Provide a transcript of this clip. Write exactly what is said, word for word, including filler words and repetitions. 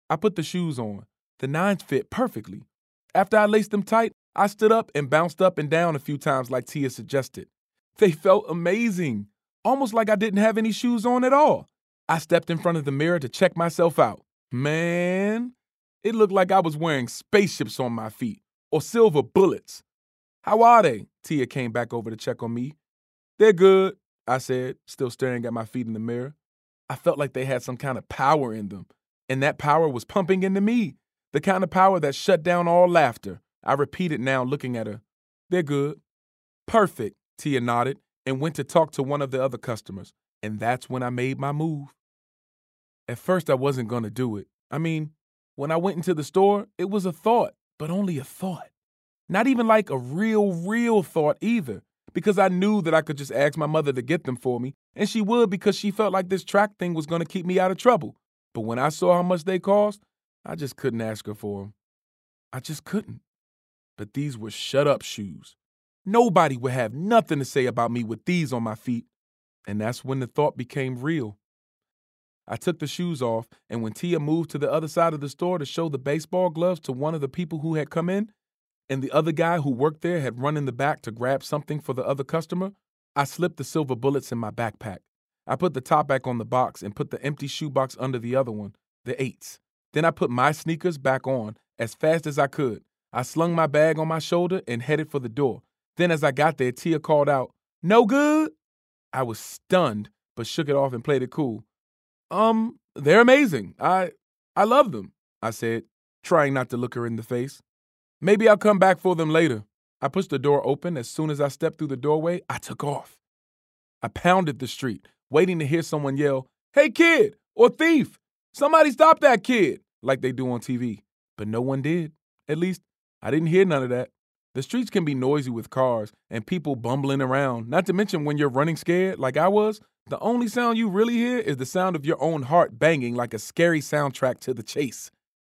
I put the shoes on. The nines fit perfectly. After I laced them tight, I stood up and bounced up and down a few times like Tia suggested. They felt amazing, almost like I didn't have any shoes on at all. I stepped in front of the mirror to check myself out. Man, it looked like I was wearing spaceships on my feet, or silver bullets. How are they? Tia came back over to check on me. They're good, I said, still staring at my feet in the mirror. I felt like they had some kind of power in them, and that power was pumping into me, the kind of power that shut down all laughter. I repeated now, looking at her. They're good. Perfect, Tia nodded and went to talk to one of the other customers, and that's when I made my move. At first, I wasn't going to do it. I mean, when I went into the store, it was a thought, but only a thought. Not even like a real, real thought either, because I knew that I could just ask my mother to get them for me, and she would because she felt like this track thing was going to keep me out of trouble. But when I saw how much they cost, I just couldn't ask her for them. I just couldn't. But these were shut-up shoes. Nobody would have nothing to say about me with these on my feet. And that's when the thought became real. I took the shoes off, and when Tia moved to the other side of the store to show the baseball gloves to one of the people who had come in, and the other guy who worked there had run in the back to grab something for the other customer, I slipped the silver bullets in my backpack. I put the top back on the box and put the empty shoebox under the other one, the eights. Then I put my sneakers back on as fast as I could. I slung my bag on my shoulder and headed for the door. Then as I got there, Tia called out, "No good?" I was stunned, but shook it off and played it cool. Um, they're amazing. I, I love them, I said, trying not to look her in the face. Maybe I'll come back for them later. I pushed the door open. As soon as I stepped through the doorway, I took off. I pounded the street, waiting to hear someone yell, "Hey kid," or "Thief, somebody stop that kid," like they do on T V. But no one did. At least, I didn't hear none of that. The streets can be noisy with cars and people bumbling around, not to mention when you're running scared like I was, the only sound you really hear is the sound of your own heart banging like a scary soundtrack to the chase.